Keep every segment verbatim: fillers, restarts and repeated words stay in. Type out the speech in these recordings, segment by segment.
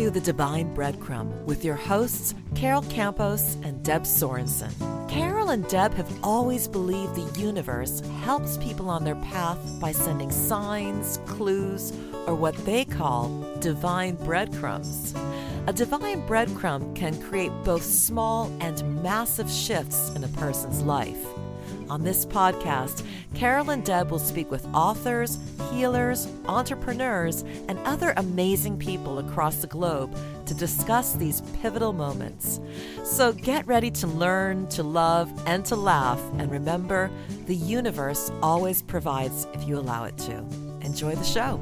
to The Divine Breadcrumb with your hosts, Carol Campos and Deb Sorensen. Carol and Deb have always believed the universe helps people on their path by sending signs, clues, or what they call divine breadcrumbs. A divine breadcrumb can create both small and massive shifts in a person's life. On this podcast, Carol and Deb will speak with authors, healers, entrepreneurs, and other amazing people across the globe to discuss these pivotal moments. So get ready to learn, to love, and to laugh. And remember, the universe always provides if you allow it to. Enjoy the show.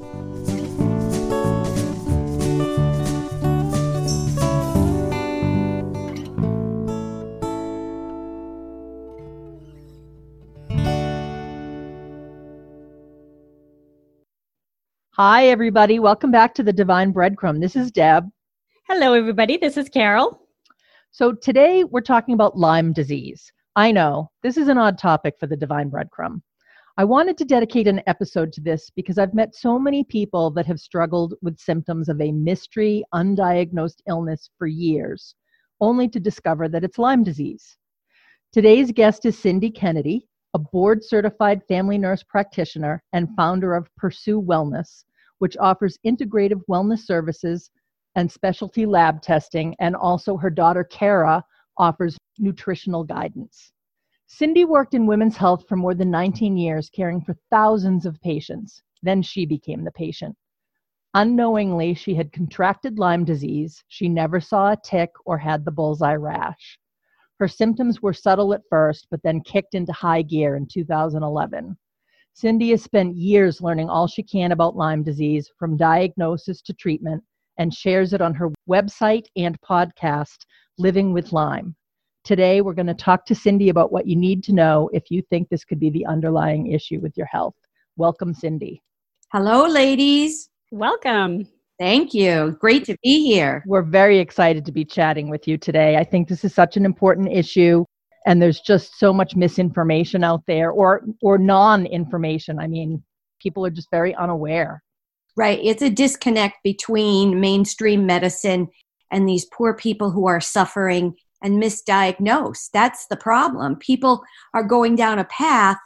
Hi, everybody. Welcome back to the Divine Breadcrumb. This is Deb. Hello, everybody. This is Carol. So today we're talking about Lyme disease. I know, this is an odd topic for the Divine Breadcrumb. I wanted to dedicate an episode to this because I've met so many people that have struggled with symptoms of a mystery, undiagnosed illness for years, only to discover that it's Lyme disease. Today's guest is Cindy Kennedy, a board-certified family nurse practitioner and founder of Pursue Wellness, which offers integrative wellness services and specialty lab testing, and also her daughter, Kara, offers nutritional guidance. Cindy worked in women's health for more than nineteen years, caring for thousands of patients. Then she became the patient. Unknowingly, she had contracted Lyme disease. She never saw a tick or had the bullseye rash. Her symptoms were subtle at first, but then kicked into high gear in two thousand eleven. Cindy has spent years learning all she can about Lyme disease, from diagnosis to treatment, and shares it on her website and podcast, Living with Lyme. Today, we're going to talk to Cindy about what you need to know if you think this could be the underlying issue with your health. Welcome, Cindy. Hello, ladies. Welcome. Thank you. Great to be here. We're very excited to be chatting with you today. I think this is such an important issue, and there's just so much misinformation out there, or or non-information. I mean, people are just very unaware. Right. It's a disconnect between mainstream medicine and these poor people who are suffering and misdiagnosed. That's the problem. People are going down a path,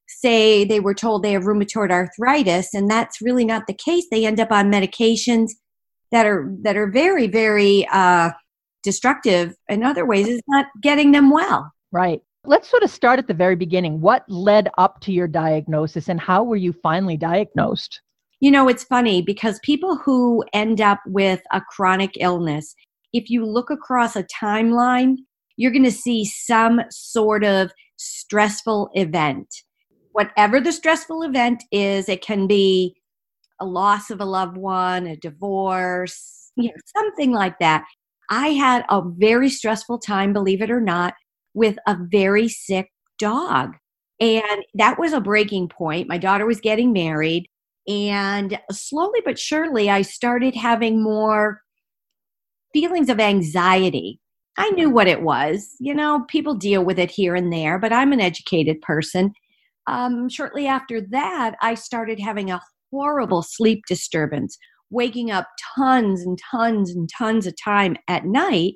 say they were told they have rheumatoid arthritis, and that's really not the case. They end up on medications that are that are very, very uh, destructive in other ways. It's not getting them well. Right. Let's sort of start at the very beginning. What led up to your diagnosis, and how were you finally diagnosed? You know, it's funny because people who end up with a chronic illness, if you look across a timeline, you're going to see some sort of stressful event. Whatever the stressful event is, it can be a loss of a loved one, a divorce, you know, something like that. I had a very stressful time, believe it or not, with a very sick dog. And that was a breaking point. My daughter was getting married, and slowly but surely, I started having more feelings of anxiety. I knew what it was. You know, people deal with it here and there, but I'm an educated person. Um, shortly after that, I started having a horrible sleep disturbance, waking up tons and tons and tons of time at night.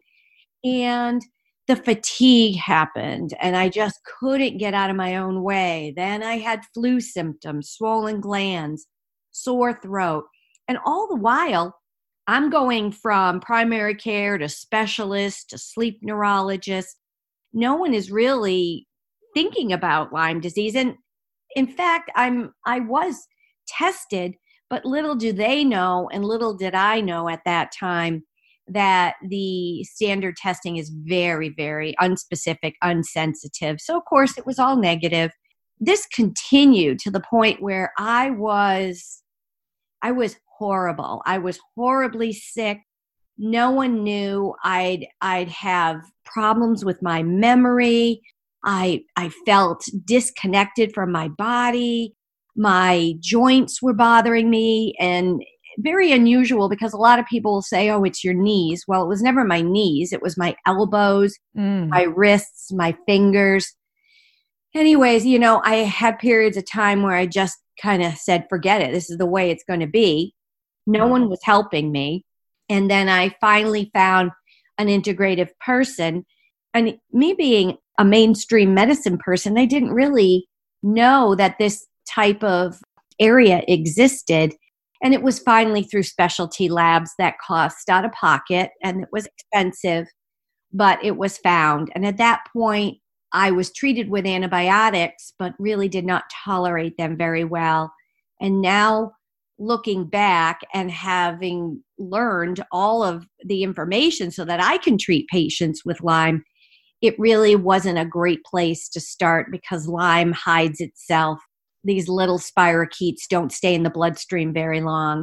And the fatigue happened, and I just couldn't get out of my own way. Then I had flu symptoms, swollen glands, sore throat. And all the while, I'm going from primary care to specialist to sleep neurologist. No one is really thinking about Lyme disease. And in fact, I'm I was tested, but little do they know, and little did I know at that time, that the standard testing is very, very unspecific, unsensitive. So of course it was all negative. This continued to the point where I was I was horrible. I was horribly sick. No one knew. I'd I'd have problems with my memory. I I felt disconnected from my body. My joints were bothering me, and very unusual because a lot of people will say, oh, it's your knees. Well, it was never my knees. It was my elbows, mm. my wrists, my fingers. Anyways, you know, I had periods of time where I just kind of said, forget it. This is the way it's going to be. No one was helping me. And then I finally found an integrative person. And me being a mainstream medicine person, I didn't really know that this type of area existed. And it was finally through specialty labs that cost out of pocket, and it was expensive, but it was found. And at that point, I was treated with antibiotics, but really did not tolerate them very well. And now, looking back and having learned all of the information so that I can treat patients with Lyme, it really wasn't a great place to start because Lyme hides itself. These little spirochetes don't stay in the bloodstream very long.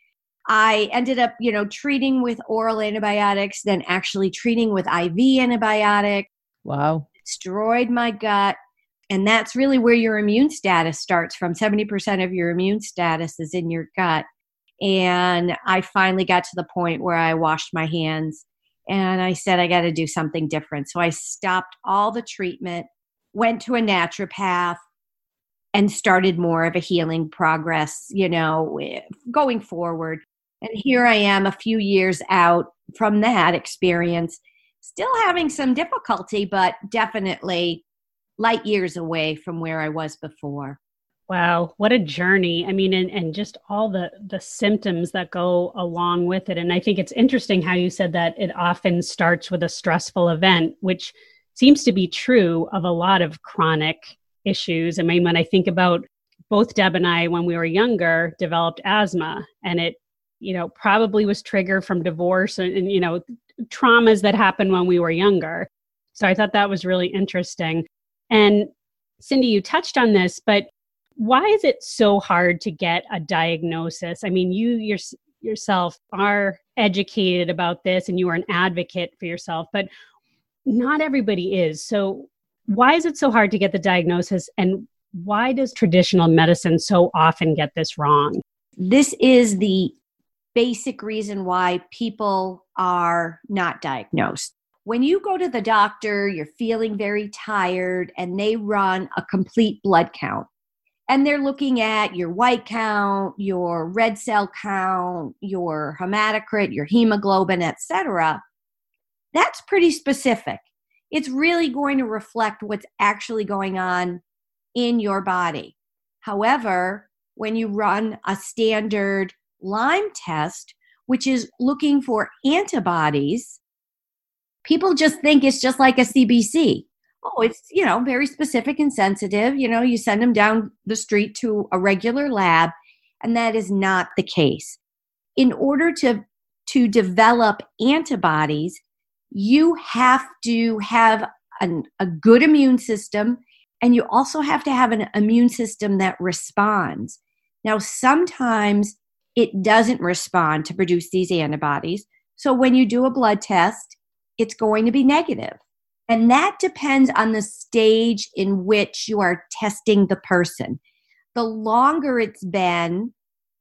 I ended up, you know, treating with oral antibiotics, then actually treating with I V antibiotics. Wow. Destroyed my gut. And that's really where your immune status starts from. seventy percent of your immune status is in your gut. And I finally got to the point where I washed my hands and I said, I got to do something different. So I stopped all the treatment, went to a naturopath, and started more of a healing progress, you know, going forward. And here I am a few years out from that experience, still having some difficulty, but definitely light years away from where I was before. Wow, what a journey. I mean, and, and just all the, the symptoms that go along with it. And I think it's interesting how you said that it often starts with a stressful event, which seems to be true of a lot of chronic issues. I mean, when I think about both Deb and I, when we were younger, developed asthma, and it, you know, probably was triggered from divorce and, and, you know, traumas that happened when we were younger. So I thought that was really interesting. And Cindy, you touched on this, but why is it so hard to get a diagnosis? I mean, you your, yourself are educated about this and you are an advocate for yourself, but not everybody is. So why is it so hard to get the diagnosis, and why does traditional medicine so often get this wrong? This is the basic reason why people are not diagnosed. When you go to the doctor, you're feeling very tired and they run a complete blood count. And they're looking at your white count, your red cell count, your hematocrit, your hemoglobin, et cetera. That's pretty specific. It's really going to reflect what's actually going on in your body. However, when you run a standard Lyme test, which is looking for antibodies, people just think it's just like a C B C. Oh, it's, you know, very specific and sensitive. You know, you send them down the street to a regular lab, and that is not the case. In order to, to develop antibodies, you have to have an, a good immune system, and you also have to have an immune system that responds. Now, sometimes it doesn't respond to produce these antibodies. So when you do a blood test, it's going to be negative. And that depends on the stage in which you are testing the person. The longer it's been,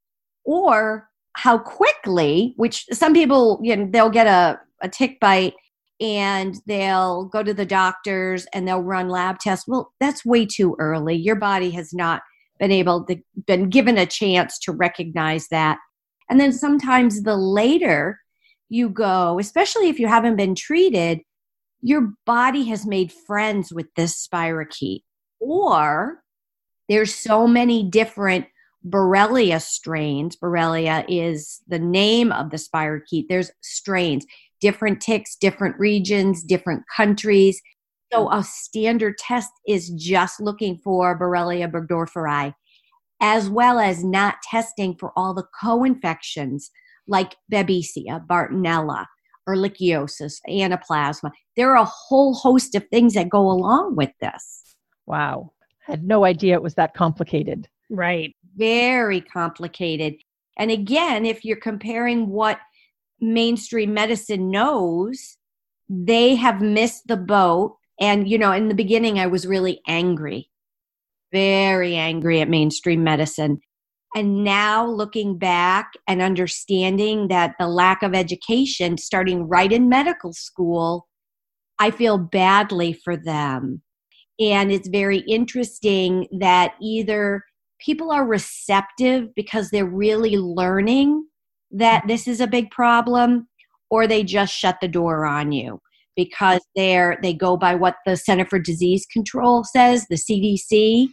or how quickly, which some people, you know, they'll get a, a tick bite and they'll go to the doctors and they'll run lab tests. Well, that's way too early. Your body has not been able to, been given a chance to recognize that. And then sometimes the later you go, especially if you haven't been treated, your body has made friends with this spirochete. Or there's so many different Borrelia strains. Borrelia is the name of the spirochete. There's strains, different ticks, different regions, different countries. So a standard test is just looking for Borrelia burgdorferi, as well as not testing for all the co-infections like Babesia, Bartonella, ehrlichiosis, anaplasma. There are a whole host of things that go along with this. Wow. I had no idea it was that complicated. Right. Very complicated. And again, if you're comparing what mainstream medicine knows, they have missed the boat. And, you know, in the beginning, I was really angry, very angry at mainstream medicine. And now looking back and understanding that the lack of education starting right in medical school, I feel badly for them. And it's very interesting that either people are receptive because they're really learning that this is a big problem, or they just shut the door on you because they're they go by what the Center for Disease Control says, the C D C,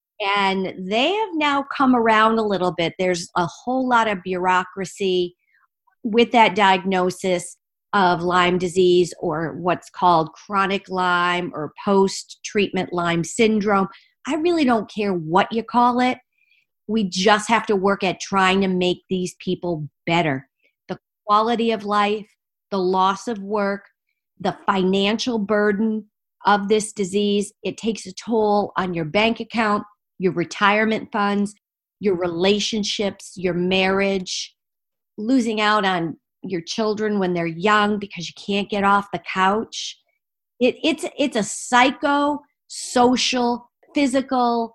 and they have now come around a little bit. There's a whole lot of bureaucracy with that diagnosis of Lyme disease, or what's called chronic Lyme or post-treatment Lyme syndrome. I really don't care what you call it. We just have to work at trying to make these people better. The quality of life, the loss of work, the financial burden of this disease, it takes a toll on your bank account, your retirement funds, your relationships, your marriage, losing out on your children when they're young because you can't get off the couch. It, it's, it's a psycho, social, physical,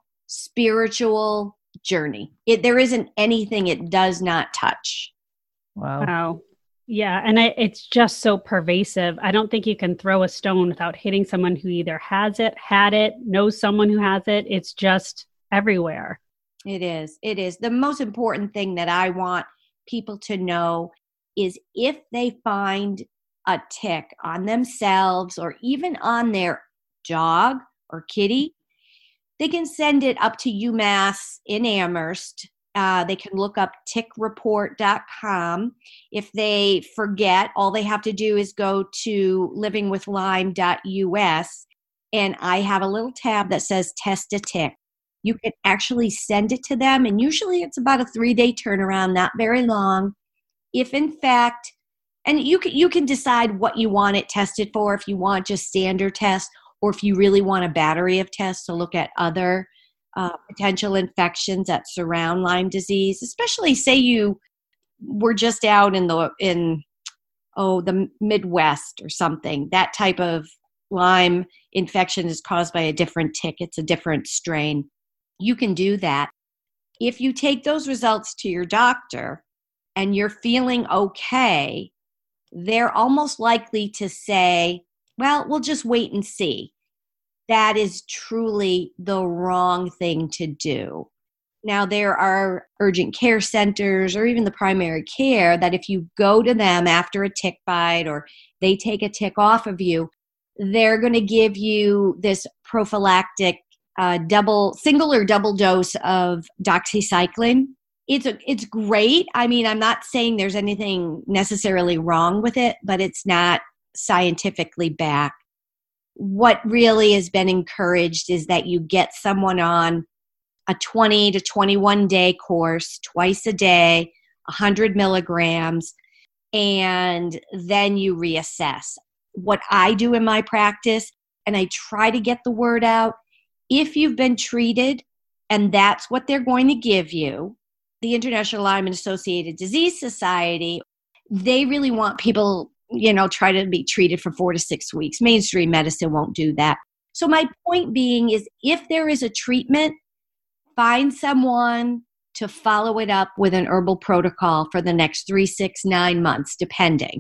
spiritual journey. It, there isn't anything it does not touch. Wow. Wow. Yeah. And I, it's just so pervasive. I don't think you can throw a stone without hitting someone who either has it, had it, knows someone who has it. It's just everywhere. It is. It is. The most important thing that I want people to know is if they find a tick on themselves or even on their dog or kitty, they can send it up to UMass in Amherst. Uh, they can look up tick report dot com. If they forget, all they have to do is go to living with lyme dot U S, and I have a little tab that says test a tick. You can actually send it to them, and usually it's about a three-day turnaround, not very long. If in fact, and you can, you can decide what you want it tested for, if you want just standard tests, or if you really want a battery of tests to look at other uh, potential infections that surround Lyme disease, especially say you were just out in the, in, oh, the Midwest or something. That type of Lyme infection is caused by a different tick. It's a different strain. You can do that. If you take those results to your doctor and you're feeling okay, they're almost likely to say, well, we'll just wait and see. That is truly the wrong thing to do. Now, there are urgent care centers or even the primary care that if you go to them after a tick bite or they take a tick off of you, they're going to give you this prophylactic uh, double, single or double dose of doxycycline. It's a, it's great. I mean, I'm not saying there's anything necessarily wrong with it, but it's not scientifically backed. What really has been encouraged is that you get someone on a twenty to twenty-one day course twice a day, one hundred milligrams, and then you reassess. What I do in my practice, and I try to get the word out, if you've been treated and that's what they're going to give you, the International Lyme and Associated Disease Society, they really want people, you know, try to be treated for four to six weeks. Mainstream medicine won't do that. So my point being is if there is a treatment, find someone to follow it up with an herbal protocol for the next three, six, nine months, depending.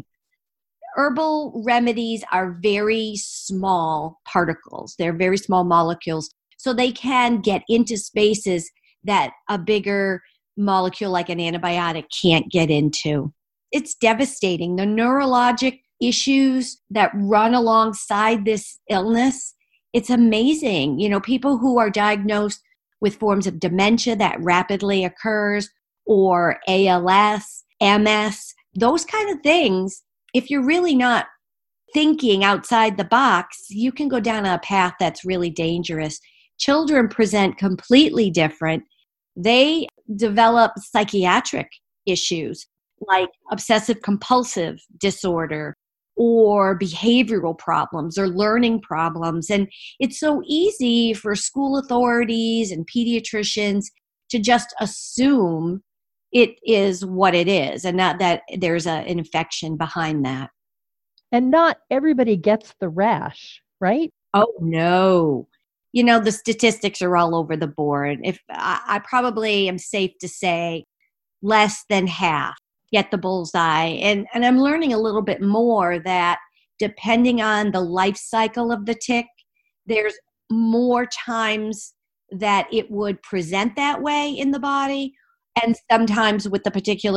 Herbal remedies are very small particles. They're very small molecules. So they can get into spaces that a bigger molecule like an antibiotic can't get into. It's devastating. The neurologic issues that run alongside this illness, it's amazing. You know, people who are diagnosed with forms of dementia that rapidly occurs, or A L S, M S, those kind of things, if you're really not thinking outside the box, you can go down a path that's really dangerous. Children present completely different. They develop psychiatric issues like obsessive compulsive disorder or behavioral problems or learning problems. And it's so easy for school authorities and pediatricians to just assume it is what it is and not that there's a, an infection behind that. And not everybody gets the rash, right? Oh, no. You know, the statistics are all over the board. If I, I probably am safe to say less than half get the bullseye. And, and I'm learning a little bit more that depending on the life cycle of the tick, there's more times that it would present that way in the body. And sometimes with the particular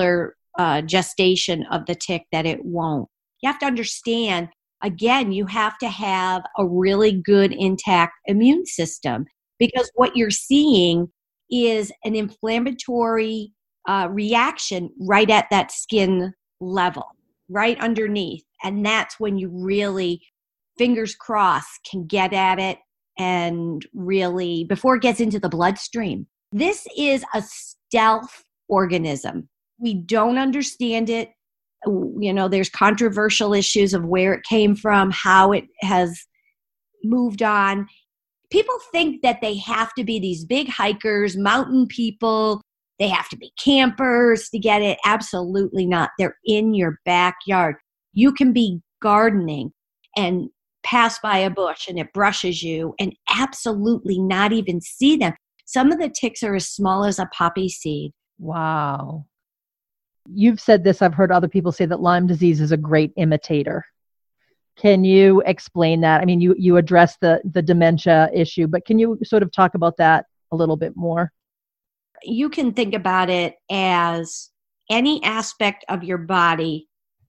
uh, gestation of the tick that it won't. You have to understand, again, you have to have a really good intact immune system, because what you're seeing is an inflammatory uh, reaction right at that skin level, right underneath. And that's when you really, fingers crossed, can get at it and really, before it gets into the bloodstream. This is a stealth organism. We don't understand it. You know, there's controversial issues of where it came from, how it has moved on. People think that they have to be these big hikers, mountain people. They have to be campers to get it. Absolutely not. They're in your backyard. You can be gardening and pass by a bush and it brushes you and absolutely not even see them. Some of the ticks are as small as a poppy seed. Wow. You've said this. I've heard other people say that Lyme disease is a great imitator. Can you explain that? I mean, you, you address the, the dementia issue, but can you sort of talk about that a little bit more? You can think about it as any aspect of your body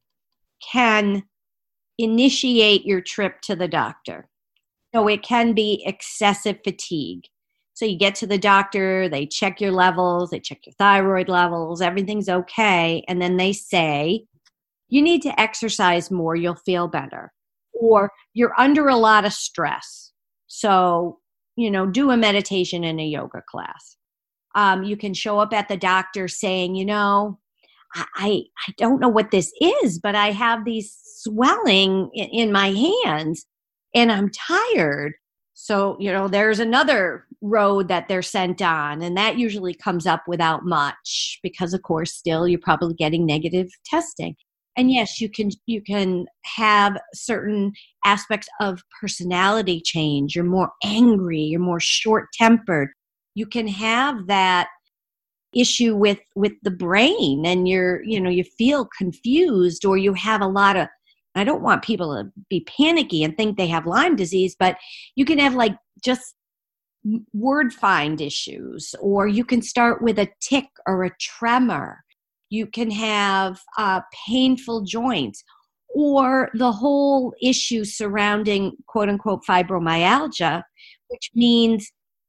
can initiate your trip to the doctor. So it can be excessive fatigue. So you get to the doctor, they check your levels, they check your thyroid levels, everything's okay. And then they say, you need to exercise more, you'll feel better. Or you're under a lot of stress. So, you know, do a meditation and a yoga class. Um, you can show up at the doctor saying, you know, I, I don't know what this is, but I have these swelling in, in my hands and I'm tired. So, you know, there's another road that they're sent on, and that usually comes up without much because, of course, still you're probably getting negative testing. And yes, you can you can have certain aspects of personality change. You're more angry, you're more short-tempered. You can have that issue with with the brain, and you're, you know, you feel confused, or you have a lot of, I don't want people to be panicky and think they have Lyme disease, but you can have like just word find issues, or you can start with a tic or a tremor. You can have uh, painful joints, or the whole issue surrounding quote unquote fibromyalgia, which means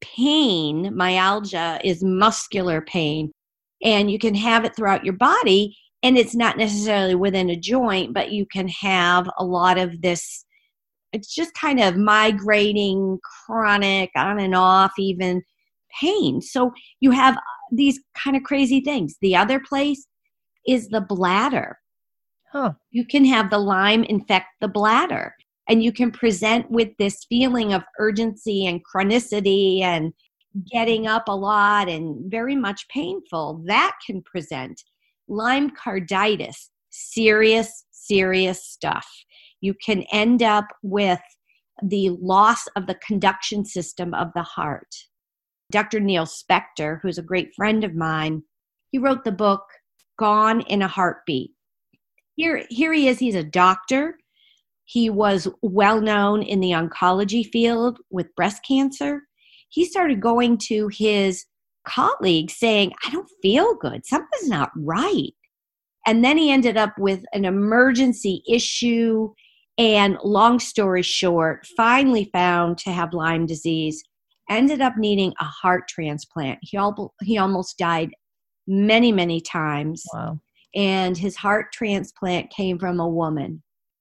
pain. Myalgia is muscular pain, and you can have it throughout your body. And it's not necessarily within a joint, but you can have a lot of this, it's just kind of migrating, chronic, on and off even pain. So you have these kind of crazy things. The other place is the bladder. Huh. You can have the Lyme infect the bladder, and you can present with this feeling of urgency and chronicity and getting up a lot and very much painful. That can present. Lyme carditis, serious, serious stuff. You can end up with the loss of the conduction system of the heart. Doctor Neil Spector, who's a great friend of mine, he wrote the book, Gone in a Heartbeat. Here, here he is, he's a doctor. He was well known in the oncology field with breast cancer. He started going to his colleagues saying, I don't feel good. Something's not right. And then he ended up with an emergency issue, and long story short, finally found to have Lyme disease, ended up needing a heart transplant. He, al- he almost died many, many times. Wow. And his heart transplant came from a woman.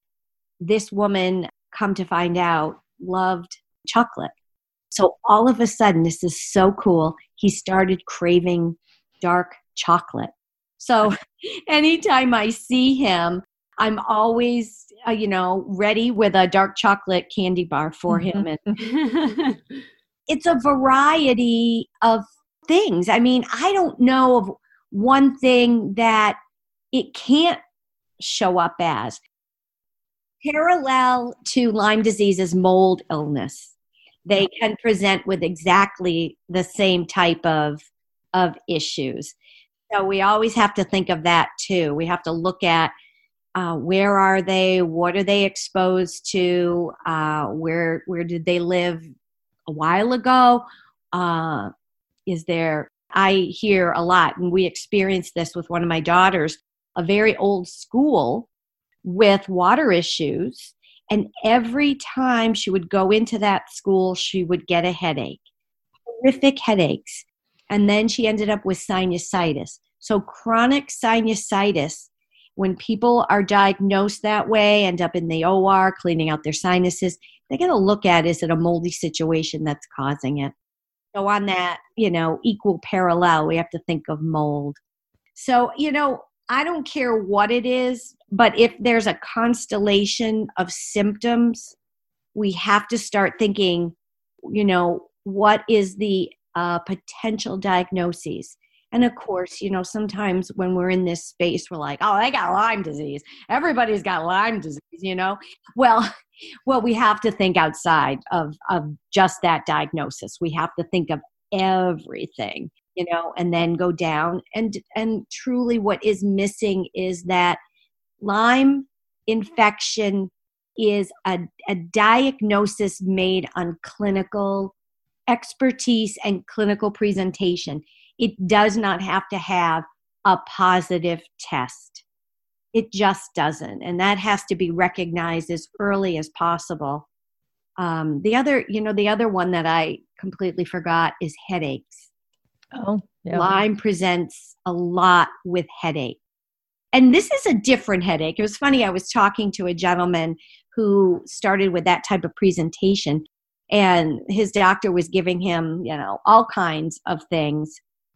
This woman, come to find out, loved chocolate. So all of a sudden, this is so cool, he started craving dark chocolate. So anytime I see him, I'm always, uh, you know, ready with a dark chocolate candy bar for him. And it's a variety of things. I mean, I don't know of one thing that it can't show up as. Parallel to Lyme disease is mold illness. They can present with exactly the same type of, of issues. So we always have to think of that too. We have to look at uh, where are they, what are they exposed to, uh, where where did they live a while ago? Uh, is there, I hear a lot, and we experienced this with one of my daughters a very old school with water issues. And every time she would go into that school, she would get a headache, horrific headaches. And then she ended up with sinusitis. So chronic sinusitis, when people are diagnosed that way, end up in the O R, cleaning out their sinuses, they got to look at, is it a moldy situation that's causing it? So on that, you know, equal parallel, we have to think of mold. So, you know, I don't care what it is, but if there's a constellation of symptoms, we have to start thinking, you know, what is the uh, potential diagnoses? And of course, you know, sometimes when we're in this space, we're like, oh, they got Lyme disease. Everybody's got Lyme disease, you know? Well, well, we have to think outside of, of just that diagnosis. We have to think of everything, you know, and then go down. And, and truly what is missing is that Lyme infection is a, a diagnosis made on clinical expertise and clinical presentation. It does not have to have a positive test. It just doesn't. And that has to be recognized as early as possible. Um, the other, you know, the other one that I completely forgot is headaches. Oh, yeah. Lyme presents a lot with headache. And this is a different headache. It was funny. I was talking to a gentleman who started with that type of presentation, and his doctor was giving him, you know, all kinds of things.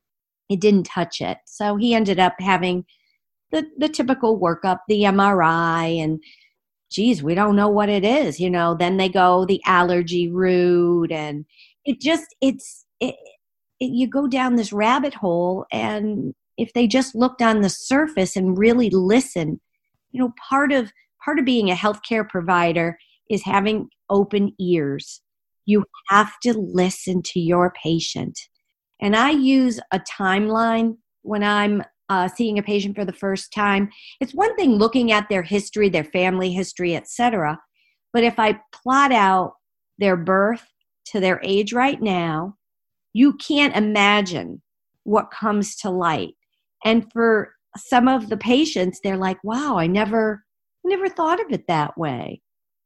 It didn't touch it. So he ended up having the, the typical workup, the M R I, and geez, we don't know what it is. You know, then they go the allergy route, and it just, it's, it, it, you go down this rabbit hole. And if they just looked on the surface and really listen, you know, part of, part of being a healthcare provider is having open ears. You have to listen to your patient. And I use a timeline when I'm uh, seeing a patient for the first time. It's one thing looking at their history, their family history, et cetera. But if I plot out their birth to their age right now, you can't imagine what comes to light. And for some of the patients, they're like, wow, I never, never thought of it that way.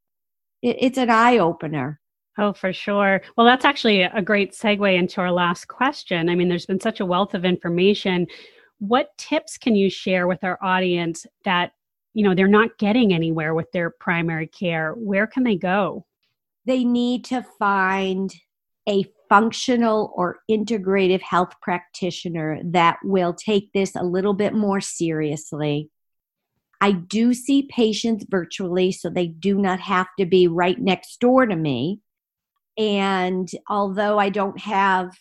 It, it's an eye-opener. Oh, for sure. Well, that's actually a great segue into our last question. I mean, there's been such a wealth of information. What tips can you share with our audience that, you know, they're not getting anywhere with their primary care? Where can they go? They need to find a functional or integrative health practitioner that will take this a little bit more seriously. I do see patients virtually, so they do not have to be right next door to me. And although I don't have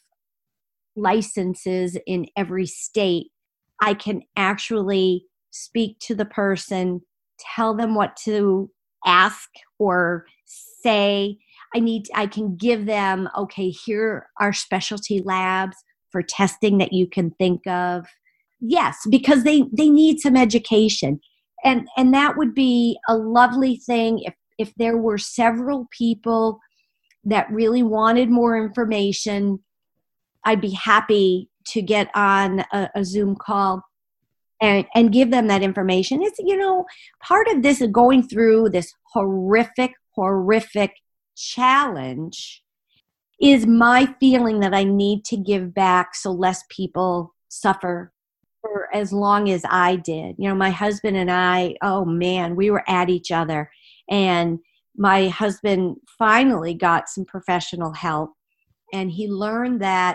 licenses in every state, I can actually speak to the person, tell them what to ask or say. I need, I can give them, okay, here are specialty labs for testing that you can think of. Yes, because they, they need some education. And, and that would be a lovely thing if, if there were several people that really wanted more information. I'd be happy to get on a, a Zoom call and, and give them that information. It's, you know, part of this, going through this horrific, horrific challenge is my feeling that I need to give back so less people suffer for as long as I did. You know, my husband and I, oh man, we were at each other. And my husband finally got some professional help, and he learned that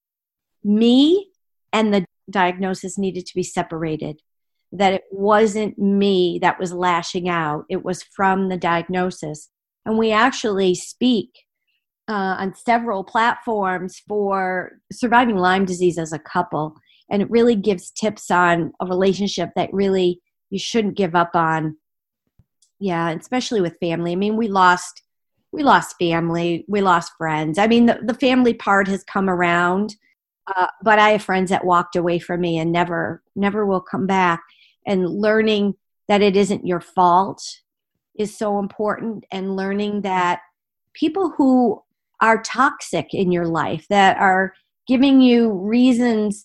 me and the diagnosis needed to be separated, that it wasn't me that was lashing out. It was from the diagnosis. And we actually speak uh, on several platforms for surviving Lyme disease as a couple. And it really gives tips on a relationship that really you shouldn't give up on. Yeah, especially with family. I mean, we lost, we lost family, we lost friends. I mean, the, the family part has come around, uh, but I have friends that walked away from me and never, never will come back. And learning that it isn't your fault is so important. And learning that people who are toxic in your life, that are giving you reasons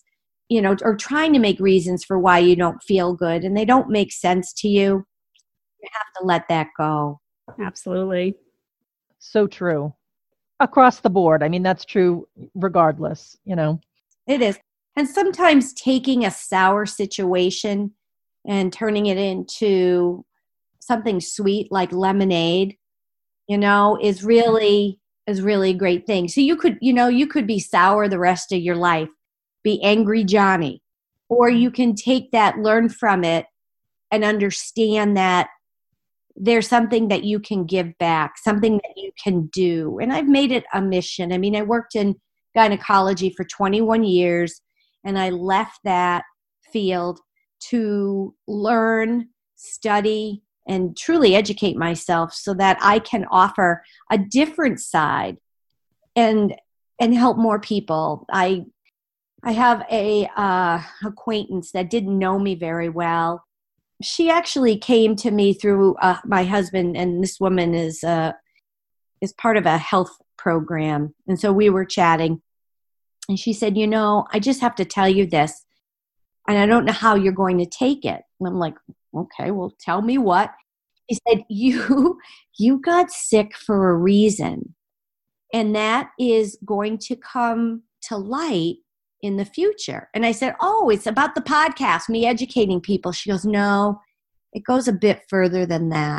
you know, or trying to make reasons for why you don't feel good and they don't make sense to you, you have to let that go. Absolutely. So true. Across the board. I mean, that's true regardless, you know. It is. And sometimes taking a sour situation and turning it into something sweet like lemonade, you know, is really is really a great thing. So you could, you know, you could be sour the rest of your life, be angry Johnny, or you can take that, learn from it, and understand that there's something that you can give back, something that you can do. And I've made it a mission. I mean, I worked in gynecology for twenty-one years, and I left that field to learn, study, and truly educate myself so that I can offer a different side and and help more people. I I have a uh, acquaintance that didn't know me very well. She actually came to me through uh, my husband, and this woman is uh, is part of a health program. And so we were chatting, and she said, you know, I just have to tell you this, and I don't know how you're going to take it. And I'm like, okay, well, tell me what. She said, you, you got sick for a reason, and that is going to come to light in the future. And I said, oh, it's about the podcast, me educating people. She goes, no, it goes a bit further than that.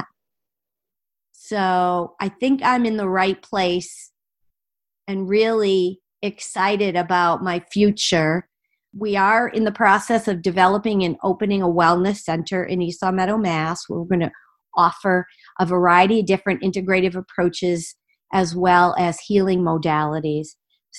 So I think I'm in the right place and really excited about my future. We are in the process of developing and opening a wellness center in East Long Meadow, Mass. We're going to offer a variety of different integrative approaches as well as healing modalities.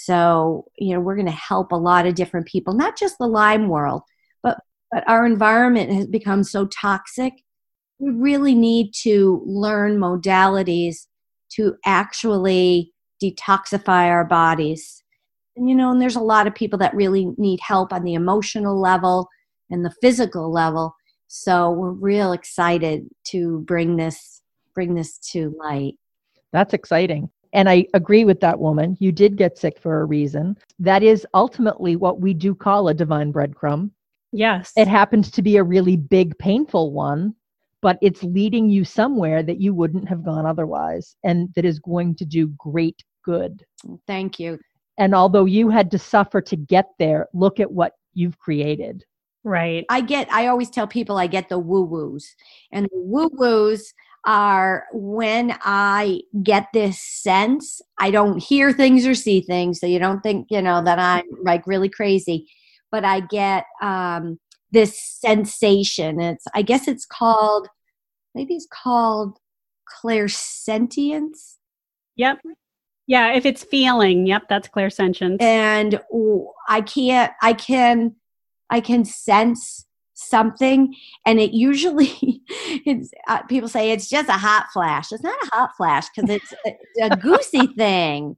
So, you know, we're going to help a lot of different people, not just the Lyme world, but, but our environment has become so toxic. We really need to learn modalities to actually detoxify our bodies. And, you know, and there's a lot of people that really need help on the emotional level and the physical level. So we're real excited to bring this, bring this to light. That's exciting. And I agree with that woman. You did get sick for a reason. That is ultimately what we do call a divine breadcrumb. Yes. It happens to be a really big, painful one, but it's leading you somewhere that you wouldn't have gone otherwise, and that is going to do great good. Thank you. And although you had to suffer to get there, look at what you've created. Right. I get, I always tell people I get the woo-woos. And the woo-woos are when I get this sense, I don't hear things or see things, so you don't think, you know, that I'm like really crazy, but I get um, this sensation. It's, I guess it's called, maybe it's called clairsentience. Yep. Yeah, if it's feeling, yep, that's clairsentience. And ooh, I can't, I can, I can sense something, and it usually, it's, uh, people say it's just a hot flash. It's not a hot flash because it's a, a goosey thing.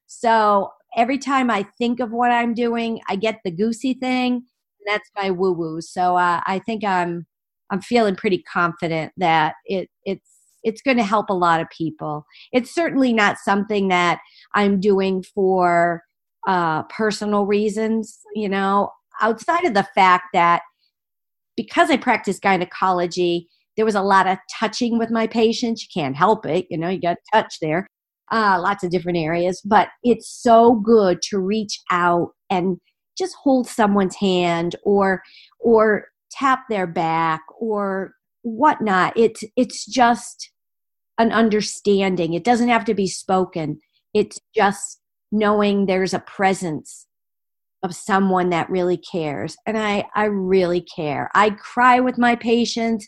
So every time I think of what I'm doing, I get the goosey thing, and that's my woo-woo. So uh, I think I'm, I'm feeling pretty confident that it, it's, it's going to help a lot of people. It's certainly not something that I'm doing for uh, personal reasons, you know, outside of the fact that because I practice gynecology, there was a lot of touching with my patients. You can't help it. You know, you got touch there, uh, lots of different areas. But it's so good to reach out and just hold someone's hand or or tap their back or whatnot. It's, it's just an understanding. It doesn't have to be spoken. It's just knowing there's a presence of someone that really cares. And I, I really care. I cry with my patients.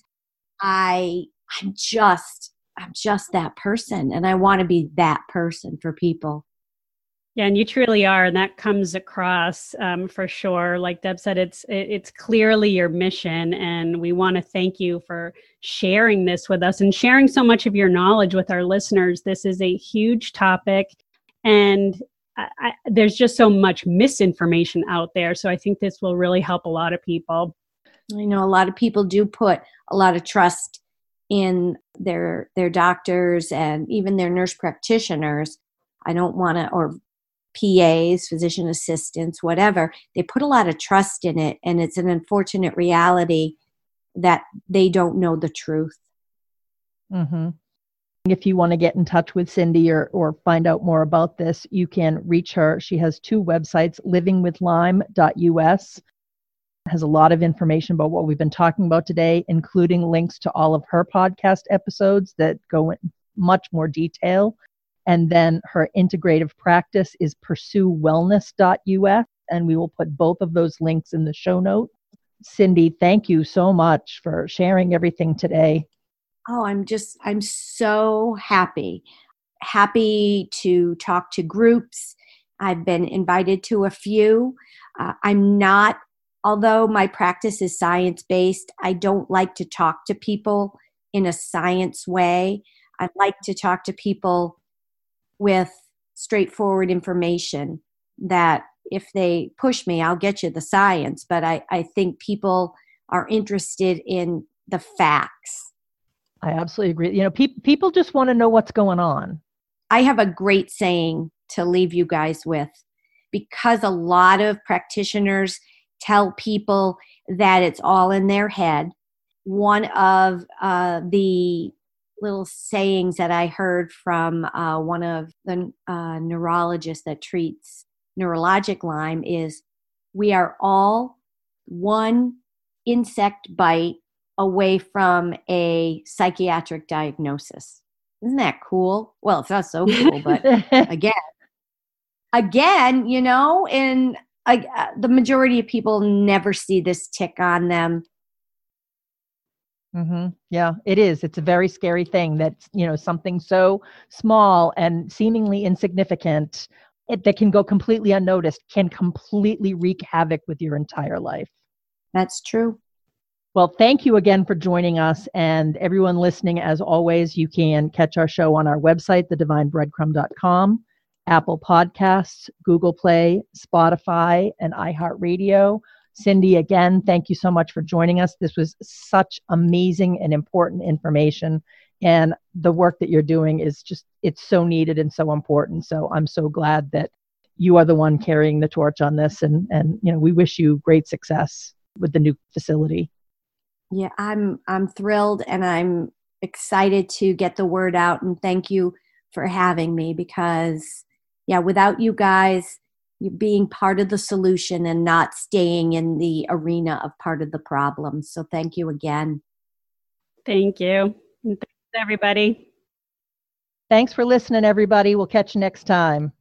I, I'm just, I'm just that person. And I want to be that person for people. Yeah, and you truly are, and that comes across um, for sure. Like Deb said, it's it, it's clearly your mission, and we want to thank you for sharing this with us and sharing so much of your knowledge with our listeners. This is a huge topic, and I, I, there's just so much misinformation out there. So I think this will really help a lot of people. I know a lot of people do put a lot of trust in their their doctors and even their nurse practitioners. I don't want to, or P As, physician assistants, whatever, they put a lot of trust in it. And it's an unfortunate reality that they don't know the truth. Mm-hmm. If you want to get in touch with Cindy or, or find out more about this, you can reach her. She has two websites, living with lyme dot U S. Has a lot of information about what we've been talking about today, including links to all of her podcast episodes that go in much more detail. And then her integrative practice is pursue wellness dot U S. And we will put both of those links in the show notes. Cindy, thank you so much for sharing everything today. Oh, I'm just, I'm so happy. Happy to talk to groups. I've been invited to a few. Uh, I'm not, although my practice is science-based, I don't like to talk to people in a science way. I like to talk to people with straightforward information that if they push me, I'll get you the science. But I, I think people are interested in the facts. I absolutely agree. You know, pe- people just want to know what's going on. I have a great saying to leave you guys with, because a lot of practitioners tell people that it's all in their head. One of uh, the little sayings that I heard from uh, one of the uh, neurologists that treats neurologic Lyme is, we are all one insect bite away from a psychiatric diagnosis. Isn't that cool? Well, it's not so cool, but again, again, you know, and uh, the majority of people never see this tick on them. Mm-hmm. Yeah, it is. It's a very scary thing that, you know, something so small and seemingly insignificant it, that can go completely unnoticed can completely wreak havoc with your entire life. That's true. Well, thank you again for joining us, and everyone listening. As always, you can catch our show on our website, the divine breadcrumb dot com, Apple Podcasts, Google Play, Spotify, and iHeartRadio. Cindy, again, thank you so much for joining us. This was such amazing and important information, and the work that you're doing is just, it's so needed and so important. So I'm so glad that you are the one carrying the torch on this, and, and you know, we wish you great success with the new facility. Yeah, I'm I'm thrilled, and I'm excited to get the word out, and thank you for having me, because yeah, without you guys, you being part of the solution and not staying in the arena of part of the problem. So thank you again. Thank you. And thanks, everybody. Thanks for listening, everybody. We'll catch you next time.